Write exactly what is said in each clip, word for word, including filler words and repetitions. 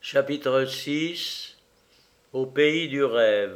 Chapitre six. Au pays du rêve.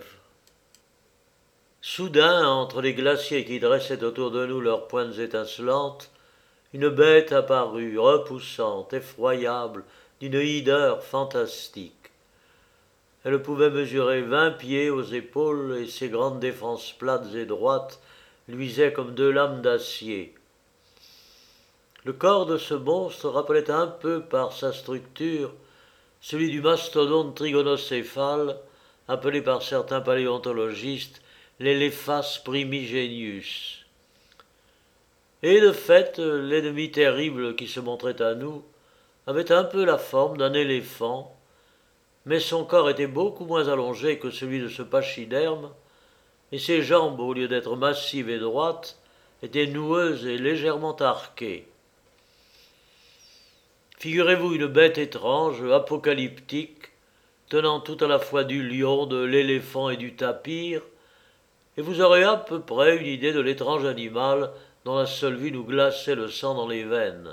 Soudain, entre les glaciers qui dressaient autour de nous leurs pointes étincelantes, une bête apparut, repoussante, effroyable, d'une hideur fantastique. Elle pouvait mesurer vingt pieds aux épaules et ses grandes défenses plates et droites luisaient comme deux lames d'acier. Le corps de ce monstre rappelait un peu par sa structure celui du mastodonte trigonocéphale, appelé par certains paléontologistes l'Elephas primigenius. Et de fait, l'ennemi terrible qui se montrait à nous avait un peu la forme d'un éléphant, mais son corps était beaucoup moins allongé que celui de ce pachyderme, et ses jambes, au lieu d'être massives et droites, étaient noueuses et légèrement arquées. Figurez-vous une bête étrange, apocalyptique, tenant tout à la fois du lion, de l'éléphant et du tapir, et vous aurez à peu près une idée de l'étrange animal dont la seule vue nous glaçait le sang dans les veines.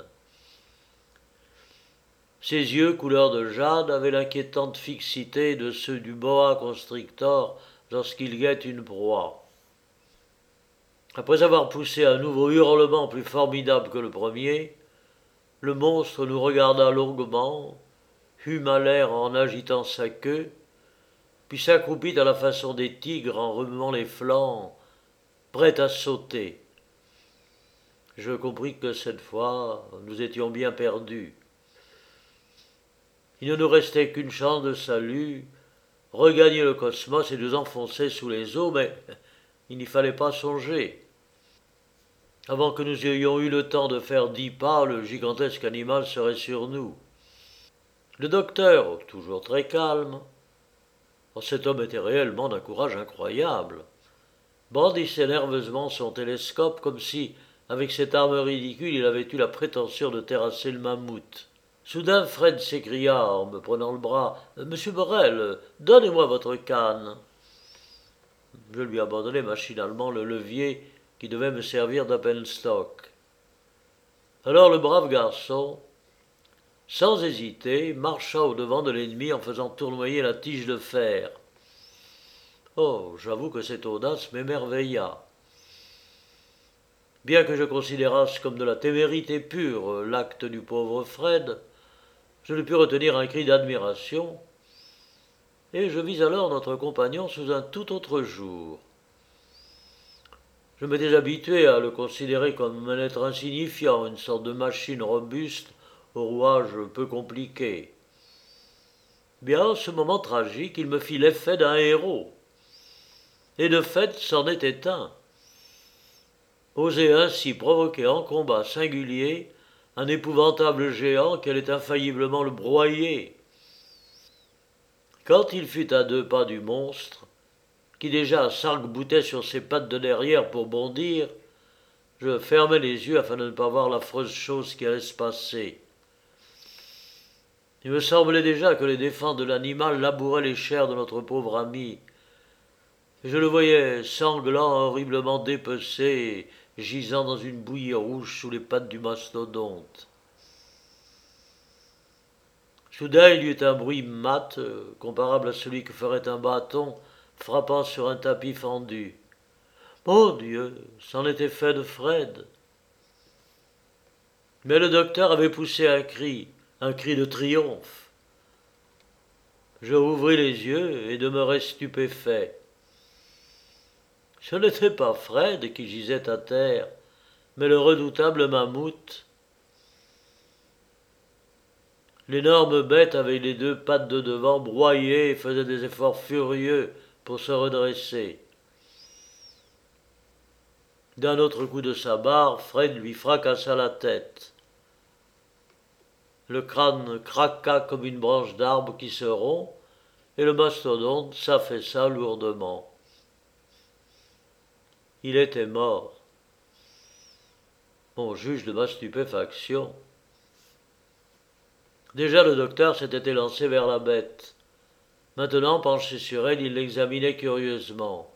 Ses yeux, couleur de jade, avaient l'inquiétante fixité de ceux du boa constrictor lorsqu'il guette une proie. Après avoir poussé un nouveau hurlement plus formidable que le premier, le monstre nous regarda longuement, huma l'air en agitant sa queue, puis s'accroupit à la façon des tigres en remuant les flancs, prêt à sauter. Je compris que cette fois, nous étions bien perdus. Il ne nous restait qu'une chance de salut, regagner le cosmos et nous enfoncer sous les eaux, mais il n'y fallait pas songer. Avant que nous ayons eu le temps de faire dix pas, le gigantesque animal serait sur nous. Le docteur, toujours très calme, oh, cet homme était réellement d'un courage incroyable, brandissait nerveusement son télescope comme si, avec cette arme ridicule, il avait eu la prétention de terrasser le mammouth. Soudain, Fred s'écria en me prenant le bras « Monsieur Borel, donnez-moi votre canne !» Je lui abandonnai machinalement le levier qui devait me servir d'alpenstock. Alors le brave garçon, sans hésiter, marcha au-devant de l'ennemi en faisant tournoyer la tige de fer. Oh, j'avoue que cette audace m'émerveilla. Bien que je considérasse comme de la témérité pure l'acte du pauvre Fred, je ne pus retenir un cri d'admiration, et je vis alors notre compagnon sous un tout autre jour. Je m'étais habitué à le considérer comme un être insignifiant, une sorte de machine robuste au rouage peu compliqué. Bien, ce moment tragique, il me fit l'effet d'un héros. Et de fait, c'en était un. Oser ainsi provoquer en combat singulier un épouvantable géant qui allait infailliblement le broyer. Quand il fut à deux pas du monstre, qui déjà s'arc-boutait sur ses pattes de derrière pour bondir, je fermai les yeux afin de ne pas voir l'affreuse chose qui allait se passer. Il me semblait déjà que les défenses de l'animal labouraient les chairs de notre pauvre ami, et je le voyais sanglant, horriblement dépecé, gisant dans une bouillie rouge sous les pattes du mastodonte. Soudain, il y eut un bruit mat, comparable à celui que ferait un bâton frappant sur un tapis fendu. Mon Dieu, c'en était fait de Fred. Mais le docteur avait poussé un cri, un cri de triomphe. Je rouvris les yeux et demeurai stupéfait. Ce n'était pas Fred qui gisait à terre, mais le redoutable mammouth. L'énorme bête avec les deux pattes de devant broyait et faisait des efforts furieux pour se redresser. D'un autre coup de sa barre, Fred lui fracassa la tête. Le crâne craqua comme une branche d'arbre qui se rompt, et le mastodonte s'affaissa lourdement. Il était mort. On juge de ma stupéfaction. Déjà le docteur s'était élancé vers la bête. Maintenant, penché sur elle, il l'examinait curieusement.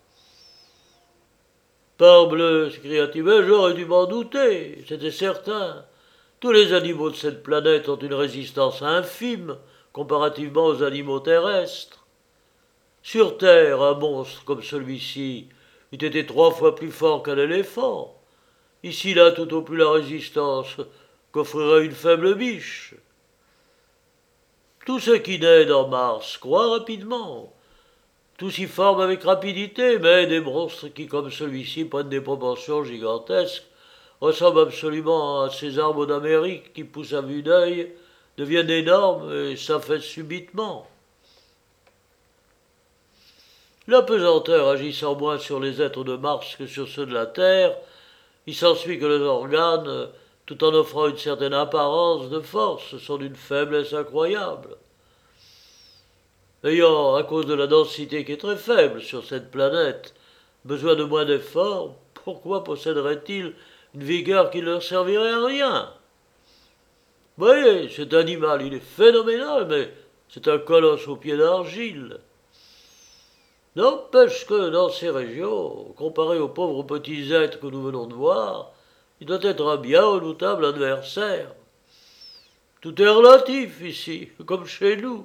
« Parbleu !» s'écria-t-il, « mais j'aurais dû m'en douter, c'était certain. Tous les animaux de cette planète ont une résistance infime comparativement aux animaux terrestres. Sur Terre, un monstre comme celui-ci eût été trois fois plus fort qu'un éléphant. Ici, là, tout au plus la résistance qu'offrirait une faible biche. Tout ce qui naît dans Mars croît rapidement. Tout s'y forme avec rapidité, mais des monstres qui, comme celui-ci, prennent des proportions gigantesques, ressemblent absolument à ces arbres d'Amérique qui poussent à vue d'œil, deviennent énormes et s'affaissent subitement. La pesanteur agissant moins sur les êtres de Mars que sur ceux de la Terre, il s'ensuit que leurs organes, tout en offrant une certaine apparence de force, sont d'une faiblesse incroyable. Ayant, à cause de la densité qui est très faible sur cette planète, besoin de moins d'efforts, pourquoi posséderaient-ils une vigueur qui ne leur servirait à rien? Vous voyez, cet animal, il est phénoménal, mais c'est un colosse aux pieds d'argile. N'empêche que dans ces régions, comparé aux pauvres petits êtres que nous venons de voir, il doit être un bien redoutable adversaire. Tout est relatif ici, comme chez nous.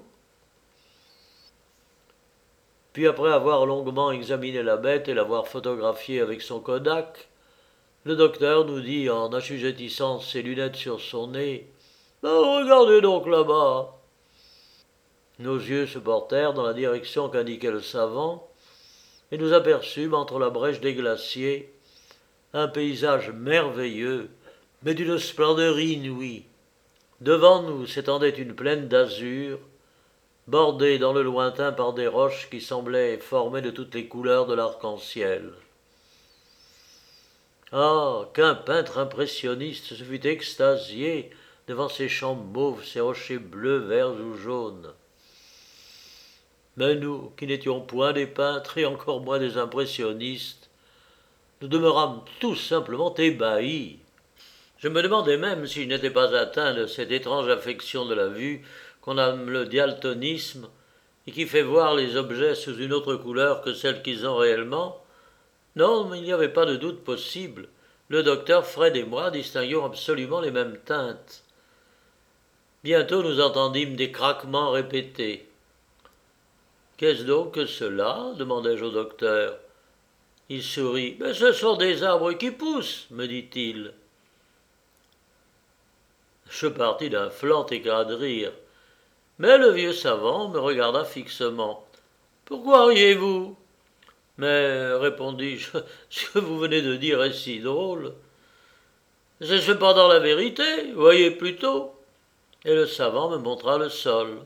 Puis après avoir longuement examiné la bête et l'avoir photographiée avec son Kodak, le docteur nous dit en assujettissant ses lunettes sur son nez « Oh, regardez donc là-bas !» Nos yeux se portèrent dans la direction qu'indiquait le savant, et nous aperçûmes entre la brèche des glaciers un paysage merveilleux, mais d'une splendeur inouïe. Devant nous s'étendait une plaine d'azur, bordée dans le lointain par des roches qui semblaient formées de toutes les couleurs de l'arc-en-ciel. Ah, qu'un peintre impressionniste se fût extasié devant ces champs mauves, ces rochers bleus, verts ou jaunes. Mais nous, qui n'étions point des peintres et encore moins des impressionnistes, nous demeurâmes tout simplement ébahis. Je me demandais même si je n'étais pas atteint de cette étrange affection de la vue qu'on nomme le daltonisme et qui fait voir les objets sous une autre couleur que celle qu'ils ont réellement. Non, mais il n'y avait pas de doute possible. Le docteur Fred et moi distinguions absolument les mêmes teintes. Bientôt nous entendîmes des craquements répétés. « Qu'est-ce donc que cela ?» demandai-je au docteur. Il sourit. « Mais ce sont des arbres qui poussent, me dit-il. » Je partis d'un flanc éclat de rire. Mais le vieux savant me regarda fixement. « Pourquoi riez-vous » ? « Mais, répondis-je, ce que vous venez de dire est si drôle. »« C'est cependant la vérité, voyez plutôt. » Et le savant me montra le sol.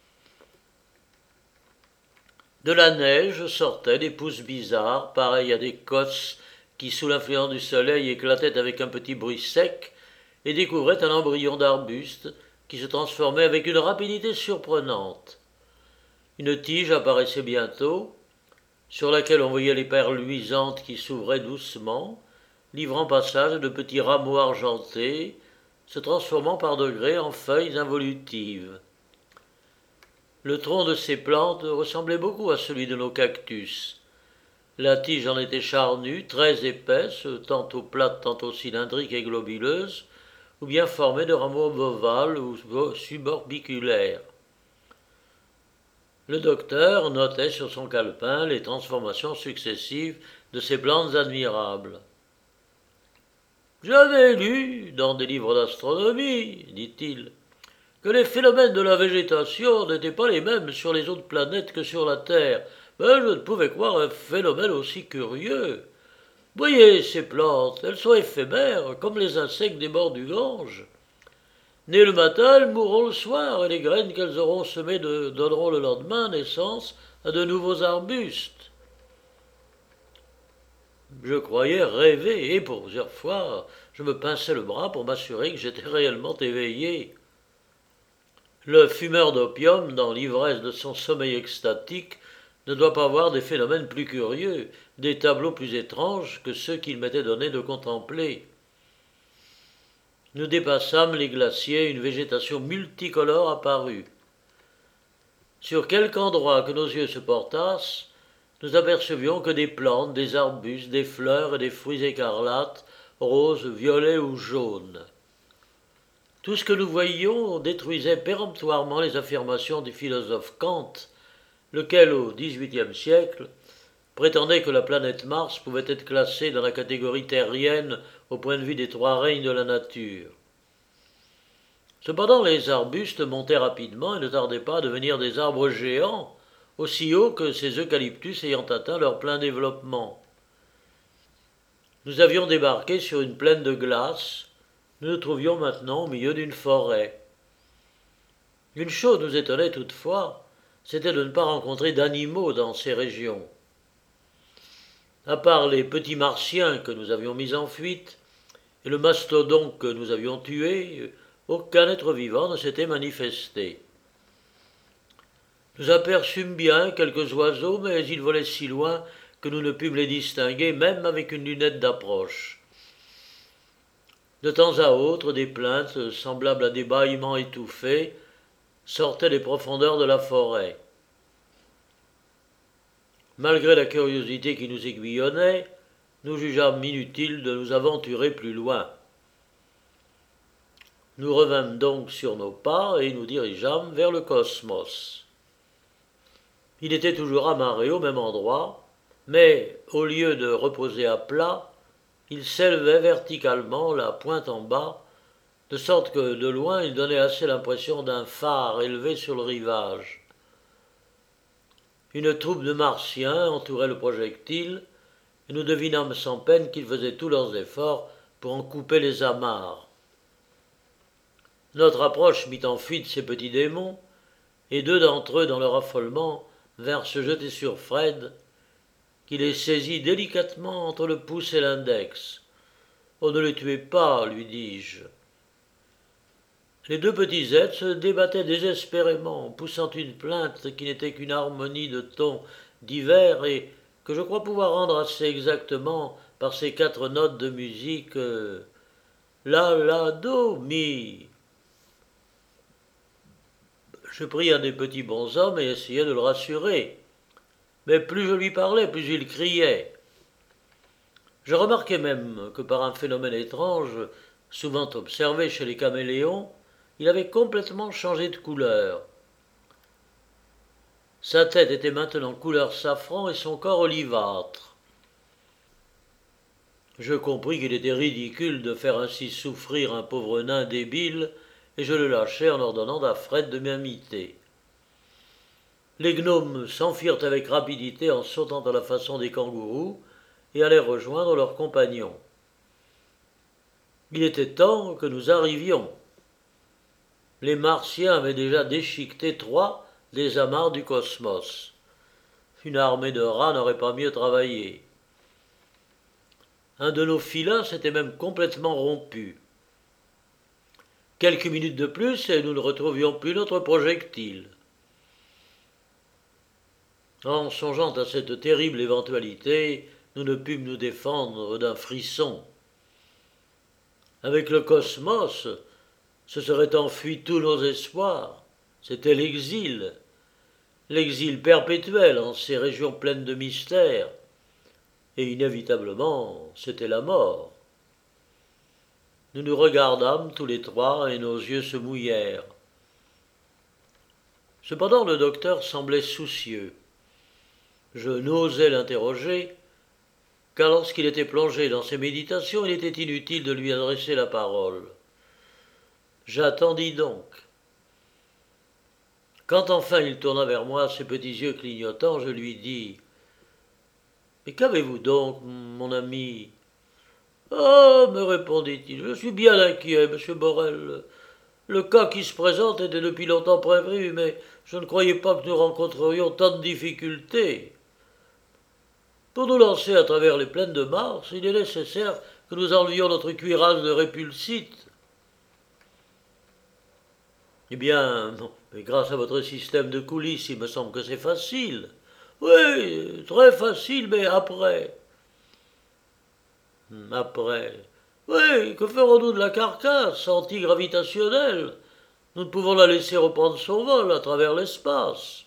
De la neige sortaient des pousses bizarres, pareilles à des cosses qui, sous l'influence du soleil, éclataient avec un petit bruit sec et découvraient un embryon d'arbuste qui se transformait avec une rapidité surprenante. Une tige apparaissait bientôt, sur laquelle on voyait les perles luisantes qui s'ouvraient doucement, livrant passage à de petits rameaux argentés, se transformant par degrés en feuilles involutives. Le tronc de ces plantes ressemblait beaucoup à celui de nos cactus. La tige en était charnue, très épaisse, tantôt plate, tantôt cylindrique et globuleuse, ou bien formée de rameaux ovales ou suborbiculaires. Le docteur notait sur son calepin les transformations successives de ces plantes admirables. « J'avais lu, dans des livres d'astronomie, dit-il, que les phénomènes de la végétation n'étaient pas les mêmes sur les autres planètes que sur la Terre, mais je ne pouvais croire un phénomène aussi curieux. Voyez ces plantes, elles sont éphémères, comme les insectes des bords du Gange. Nées le matin, elles mourront le soir, et les graines qu'elles auront semées de, donneront le lendemain naissance à de nouveaux arbustes. » Je croyais rêver, et pour plusieurs fois, je me pinçais le bras pour m'assurer que j'étais réellement éveillé. Le fumeur d'opium, dans l'ivresse de son sommeil extatique, ne doit pas voir des phénomènes plus curieux, des tableaux plus étranges que ceux qu'il m'était donné de contempler. Nous dépassâmes les glaciers, une végétation multicolore apparut. Sur quelque endroit que nos yeux se portassent, nous apercevions que des plantes, des arbustes, des fleurs et des fruits écarlates, roses, violets ou jaunes. Tout ce que nous voyions détruisait péremptoirement les affirmations du philosophe Kant, lequel, au dix-huitième siècle, prétendait que la planète Mars pouvait être classée dans la catégorie terrienne au point de vue des trois règnes de la nature. Cependant, les arbustes montaient rapidement et ne tardaient pas à devenir des arbres géants, aussi hauts que ces eucalyptus ayant atteint leur plein développement. Nous avions débarqué sur une plaine de glace. Nous nous trouvions maintenant au milieu d'une forêt. Une chose nous étonnait toutefois, c'était de ne pas rencontrer d'animaux dans ces régions. À part les petits martiens que nous avions mis en fuite et le mastodonte que nous avions tué, aucun être vivant ne s'était manifesté. Nous aperçûmes bien quelques oiseaux, mais ils volaient si loin que nous ne pûmes les distinguer, même avec une lunette d'approche. De temps à autre, des plaintes, semblables à des bâillements étouffés, sortaient des profondeurs de la forêt. Malgré la curiosité qui nous aiguillonnait, nous jugeâmes inutile de nous aventurer plus loin. Nous revînmes donc sur nos pas et nous dirigeâmes vers le cosmos. Il était toujours amarré au même endroit, mais au lieu de reposer à plat, il s'élevait verticalement, la pointe en bas, de sorte que de loin il donnait assez l'impression d'un phare élevé sur le rivage. Une troupe de Martiens entourait le projectile, et nous devinâmes sans peine qu'ils faisaient tous leurs efforts pour en couper les amarres. Notre approche mit en fuite ces petits démons, et deux d'entre eux, dans leur affolement, vinrent se jeter sur Fred, qui les saisit délicatement entre le pouce et l'index. « Oh, ne les tuez pas, lui dis-je. » Les deux petits êtres se débattaient désespérément, poussant une plainte qui n'était qu'une harmonie de tons divers et que je crois pouvoir rendre assez exactement par ces quatre notes de musique euh, la, la, do, mi. Je pris un des petits bonshommes et essayai de le rassurer. Mais plus je lui parlais, plus il criait. Je remarquai même que par un phénomène étrange, souvent observé chez les caméléons, il avait complètement changé de couleur. Sa tête était maintenant couleur safran et son corps olivâtre. Je compris qu'il était ridicule de faire ainsi souffrir un pauvre nain débile, et je le lâchai en ordonnant à Fred de m'imiter. Les gnomes s'enfuirent avec rapidité en sautant à la façon des kangourous et allèrent rejoindre leurs compagnons. Il était temps que nous arrivions. Les Martiens avaient déjà déchiqueté trois des amarres du cosmos. Une armée de rats n'aurait pas mieux travaillé. Un de nos filins s'était même complètement rompu. Quelques minutes de plus et nous ne retrouvions plus notre projectile. En songeant à cette terrible éventualité, nous ne pûmes nous défendre d'un frisson. Avec le cosmos, se seraient enfuis tous nos espoirs. C'était l'exil, l'exil perpétuel en ces régions pleines de mystères. Et inévitablement, c'était la mort. Nous nous regardâmes tous les trois et nos yeux se mouillèrent. Cependant, le docteur semblait soucieux. Je n'osais l'interroger, car lorsqu'il était plongé dans ses méditations, il était inutile de lui adresser la parole. J'attendis donc. Quand enfin il tourna vers moi ses petits yeux clignotants, je lui dis « Mais qu'avez-vous donc, mon ami ?»« Ah, me répondit-il, je suis bien inquiet, monsieur Borel. Le cas qui se présente était depuis longtemps prévu, mais je ne croyais pas que nous rencontrerions tant de difficultés. Pour nous lancer à travers les plaines de Mars, il est nécessaire que nous enlevions notre cuirasse de répulsite. Eh bien, mais grâce à votre système de coulisses, il me semble que c'est facile. Oui, très facile, mais après. Après. Oui, que ferons-nous de la carcasse antigravitationnelle? Nous ne pouvons la laisser reprendre son vol à travers l'espace.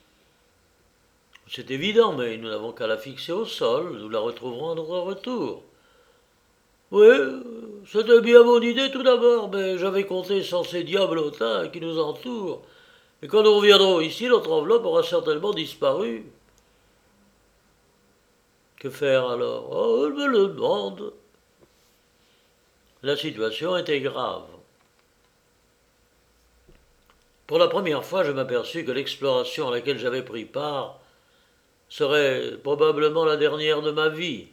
C'est évident, mais nous n'avons qu'à la fixer au sol, nous la retrouverons à notre retour. Oui, c'était bien mon idée tout d'abord, mais j'avais compté sans ces diablotins qui nous entourent. Et quand nous reviendrons ici, notre enveloppe aura certainement disparu. Que faire alors? Oh, je me le demande. La situation était grave. Pour la première fois, je m'aperçus que l'exploration à laquelle j'avais pris part serait probablement la dernière de ma vie.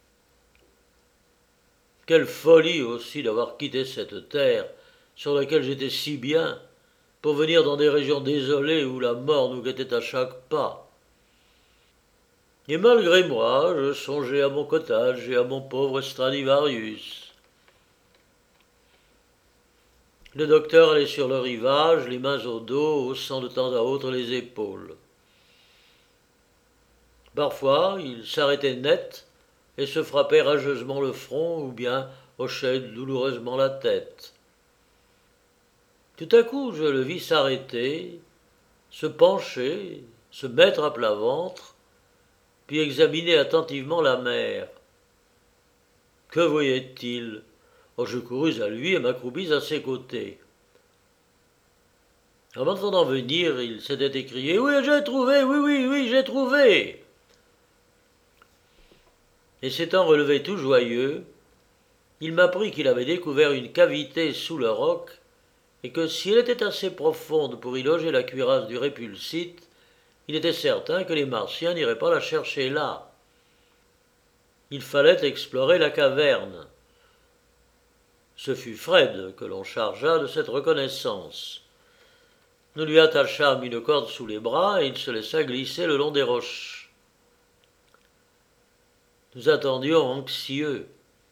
Quelle folie aussi d'avoir quitté cette terre sur laquelle j'étais si bien pour venir dans des régions désolées où la mort nous guettait à chaque pas. Et malgré moi, je songeais à mon cottage et à mon pauvre Stradivarius. Le docteur allait sur le rivage, les mains au dos, haussant de temps à autre les épaules. Parfois, il s'arrêtait net et se frappait rageusement le front ou bien hochait douloureusement la tête. Tout à coup, je le vis s'arrêter, se pencher, se mettre à plat ventre, puis examiner attentivement la mer. Que voyait-il? Oh, je courus à lui et m'accroupis à ses côtés. En m'entendant venir, il s'était écrié « Oui, j'ai trouvé, oui, oui, oui, j'ai trouvé !» Et s'étant relevé tout joyeux, il m'apprit qu'il avait découvert une cavité sous le roc et que si elle était assez profonde pour y loger la cuirasse du répulsite, il était certain que les Martiens n'iraient pas la chercher là. Il fallait explorer la caverne. Ce fut Fred que l'on chargea de cette reconnaissance. Nous lui attachâmes une corde sous les bras et il se laissa glisser le long des roches. Nous attendions anxieux.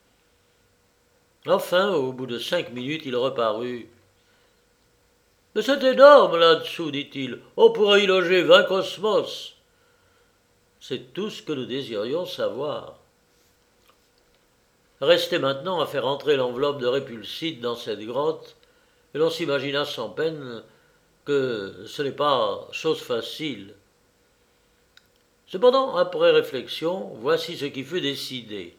Enfin, au bout de cinq minutes, il reparut. « Mais c'est énorme là-dessous, dit-il. On pourrait y loger vingt cosmos. » C'est tout ce que nous désirions savoir. Restait maintenant à faire entrer l'enveloppe de répulsite dans cette grotte, et l'on s'imagina sans peine que ce n'est pas chose facile. Cependant, après réflexion, voici ce qui fut décidé.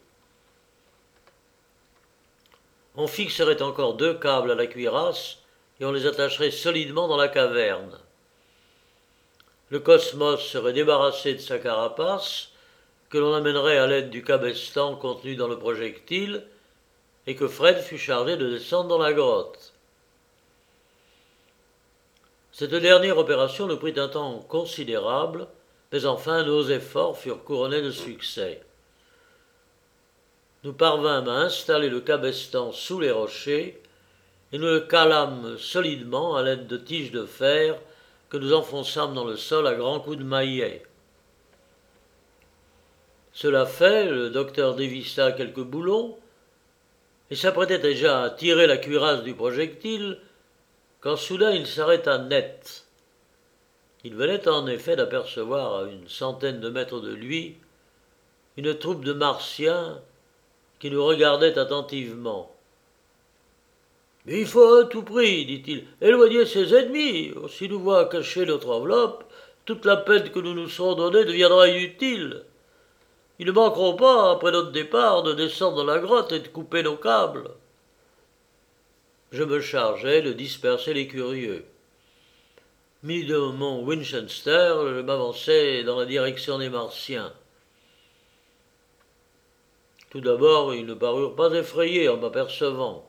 On fixerait encore deux câbles à la cuirasse et on les attacherait solidement dans la caverne. Le cosmos serait débarrassé de sa carapace, que l'on amènerait à l'aide du cabestan contenu dans le projectile, et que Fred fut chargé de descendre dans la grotte. Cette dernière opération nous prit un temps considérable, mais enfin nos efforts furent couronnés de succès. Nous parvînmes à installer le cabestan sous les rochers, et nous le calâmes solidement à l'aide de tiges de fer que nous enfonçâmes dans le sol à grands coups de maillet. Cela fait, le docteur dévissa quelques boulons et s'apprêtait déjà à tirer la cuirasse du projectile quand soudain il s'arrêta net. Il venait en effet d'apercevoir à une centaine de mètres de lui une troupe de Martiens qui nous regardaient attentivement. « Il faut à tout prix, dit-il, éloigner ses ennemis. Si nous voient cacher notre enveloppe, toute la peine que nous nous serons donnée deviendra inutile. Ils ne manqueront pas, après notre départ, de descendre dans la grotte et de couper nos câbles. » Je me chargeai de disperser les curieux. Mis de mon Winchester, je m'avançai dans la direction des Martiens. Tout d'abord, ils ne parurent pas effrayés en m'apercevant.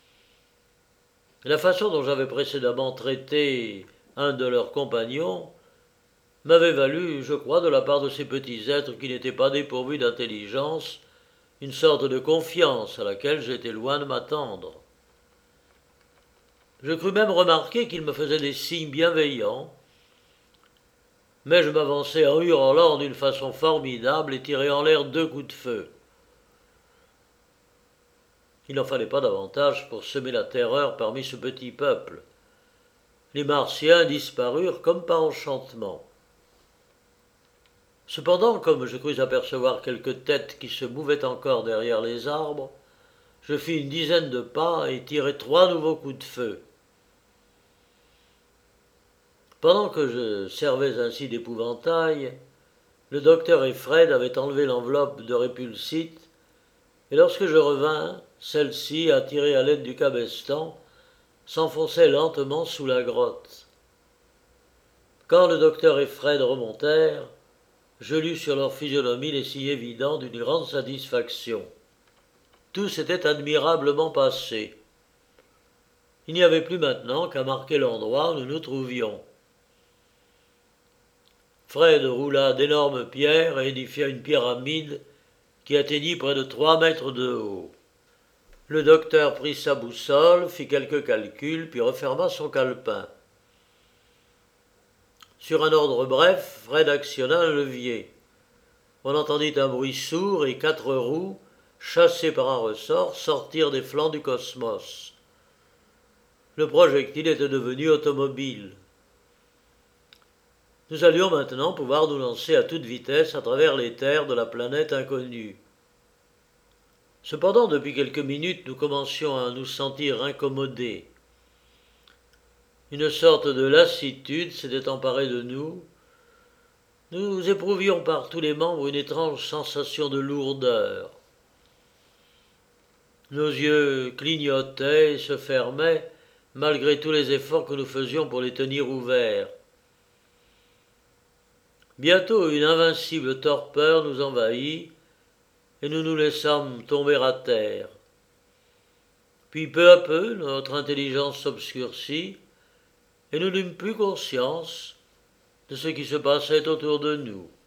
La façon dont j'avais précédemment traité un de leurs compagnons m'avait valu, je crois, de la part de ces petits êtres qui n'étaient pas dépourvus d'intelligence, une sorte de confiance à laquelle j'étais loin de m'attendre. Je crus même remarquer qu'ils me faisaient des signes bienveillants, mais je m'avançai en hurlant d'une façon formidable et tirai en l'air deux coups de feu. Il n'en fallait pas davantage pour semer la terreur parmi ce petit peuple. Les Martiens disparurent comme par enchantement. Cependant, comme je crus apercevoir quelques têtes qui se mouvaient encore derrière les arbres, je fis une dizaine de pas et tirai trois nouveaux coups de feu. Pendant que je servais ainsi d'épouvantail, le docteur et Fred avaient enlevé l'enveloppe de répulsite, et lorsque je revins, Celle-ci, attirée à l'aide du cabestan, s'enfonçait lentement sous la grotte. Quand le docteur et Fred remontèrent, je lus sur leur physionomie les signes évidents d'une grande satisfaction. Tout s'était admirablement passé. Il n'y avait plus maintenant qu'à marquer l'endroit où nous nous trouvions. Fred roula d'énormes pierres et édifia une pyramide qui atteignit près de trois mètres de haut. Le docteur prit sa boussole, fit quelques calculs, puis referma son calepin. Sur un ordre bref, Fred actionna un levier. On entendit un bruit sourd et quatre roues, chassées par un ressort, sortirent des flancs du cosmos. Le projectile était devenu automobile. Nous allions maintenant pouvoir nous lancer à toute vitesse à travers les terres de la planète inconnue. Cependant, depuis quelques minutes, nous commencions à nous sentir incommodés. Une sorte de lassitude s'était emparée de nous. Nous éprouvions par tous les membres une étrange sensation de lourdeur. Nos yeux clignotaient et se fermaient, malgré tous les efforts que nous faisions pour les tenir ouverts. Bientôt une invincible torpeur nous envahit, et nous nous laissâmes tomber à terre. Puis peu à peu, notre intelligence s'obscurcit, et nous n'eûmes plus conscience de ce qui se passait autour de nous.